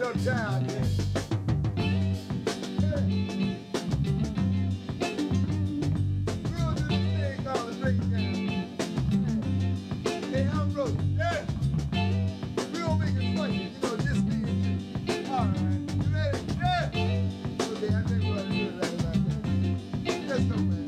little child there. We'll do this thing called a breakdown. Hey, Ambrose, yeah. We don't make it funny, you know, just me and you. All right, you ready? Yeah. Okay, I think we're gonna do it right about that. Let's go, man.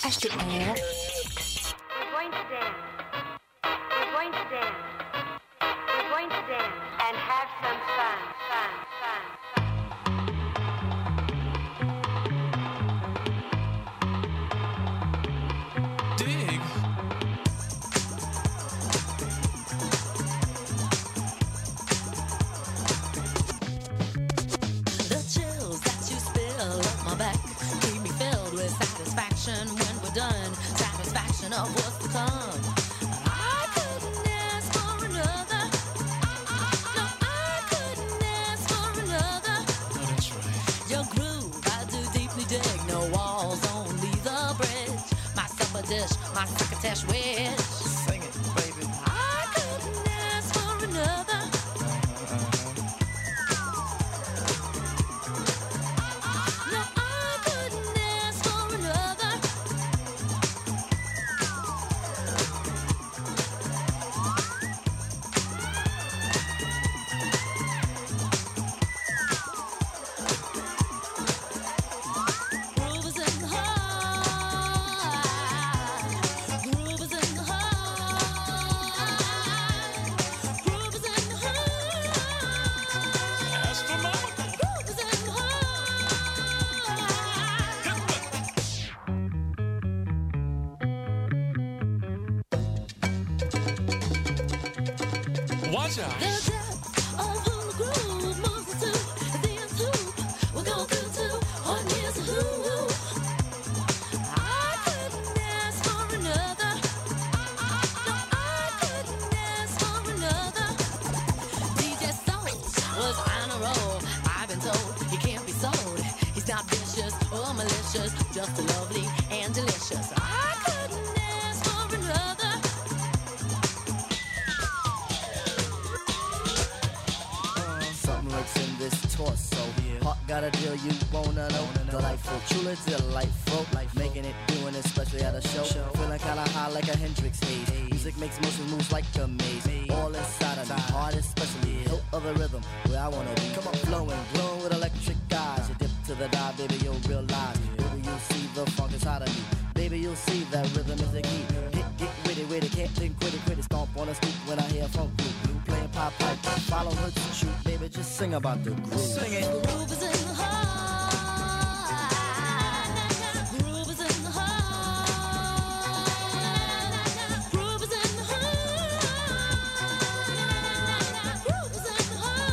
Hasht it all. We're going to dance. We're going to dance. We're going to dance and have some fun, fun, fun, fun. Dig. The chills that you spill up my back keep me filled with satisfaction when we're done. Satisfaction of what's to come. I couldn't ask for another. No, I couldn't ask for another. Oh, that's right. Your groove, I do deeply dig. No walls, only the bridge. My supper dish, my crocketesh wish. Sing it, baby. I couldn't ask for another. No, I couldn't ask for another. Groove is in the heart. Groove is in the heart. Groove is in the heart. Astronomical. Groove is in the heart. Watch out. The depth of who the groove moves us to is the end hoop. We'll go through to on here's a who. I couldn't ask for another. No, I couldn't ask for another. DJ Soul was on a roll. I've been told he can't be sold. He's not vicious or malicious, just lovely and delicious. I couldn't ask for another. Something lurks in this torso. Heart got a deal you wanna know. Delightful, truly delightful. Making it, doing it, especially at a show. Feeling kinda high like a Hendrix haze. Music makes motion moves like a maze. All inside of me, heart especially. Hilt of the rhythm, where I wanna be. Come on, flowing, glowing with electric eyes. You dip to the dive, baby, you'll realize. Baby, you'll see the funk inside of me. Baby, you'll see that rhythm is the key. Get with it, can't think, quit it. Stomp on a scoop when I hear funk blue. Playing pop pipe, follow her to shoot, baby, just sing about the groove. Sing it. Groove is in the heart. Groove is in the heart. Groove is in the heart. Groove is in the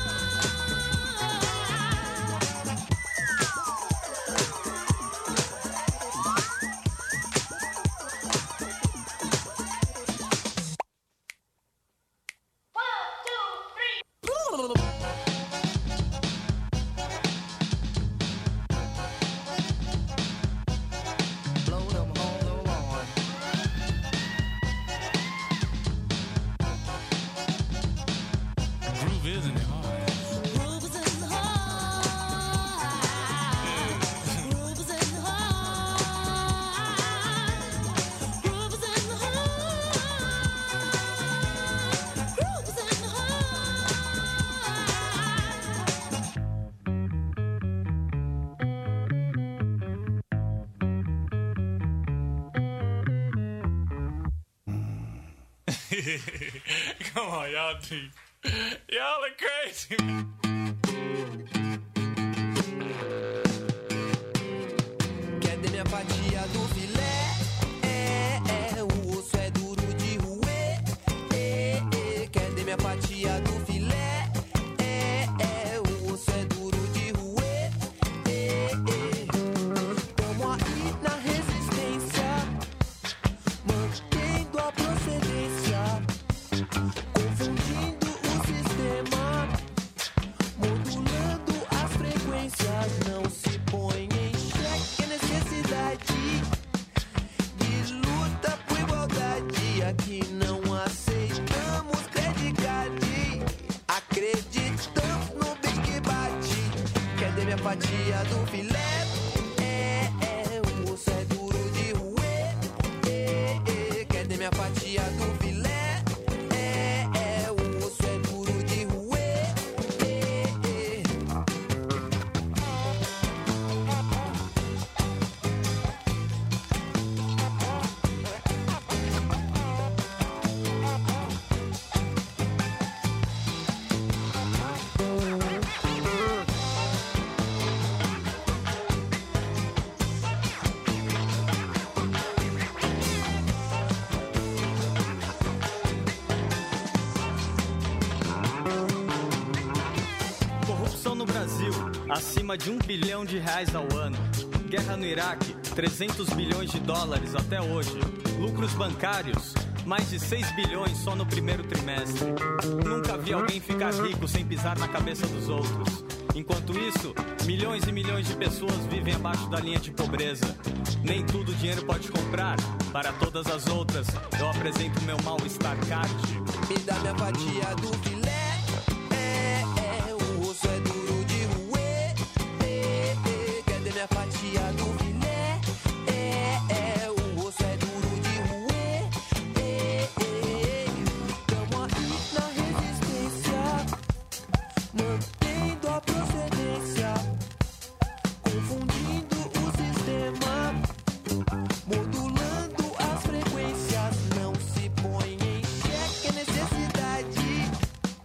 Blow them all on. Groove is in the heart. Groove is in the heart. Groove is in the heart. Groove is in the heart. Groove is in the Come on, y'all deep. Y'all are crazy. Quer ter minha fatia do filé? O osso é duro de roer. Quer ter minha fatia do filé? O osso é duro de roer. Tamo aí na resistência, mantendo a procedência, confundindo o sistema, modulando as frequências. Não se põe em xeque a necessidade de luta por igualdade. Aqui não aceitamos credicade, acreditamos no Big Bate. Quer ter minha fatia do filé? O osso é duro de roer. Quer ter minha fatia do filé? O osso é duro de roer. acima de R$1 bilhão ao ano. Guerra no Iraque, 300 bilhões de dólares até hoje. Lucros bancários, mais de 6 bilhões só no primeiro trimestre. Nunca vi alguém ficar rico sem pisar na cabeça dos outros. Enquanto isso, milhões e milhões de pessoas vivem abaixo da linha de pobreza. Nem tudo o dinheiro pode comprar. Para todas as outras, eu apresento meu mal-estar card. Me dá minha fatia do filé. O osso é duro de roer. Cadê minha fatia do filé? O osso é duro de roer. Tamo aí na resistência, mantendo a procedência, confundindo o sistema, modulando as frequências. Não se põe em xeque a necessidade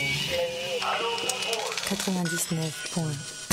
99 points.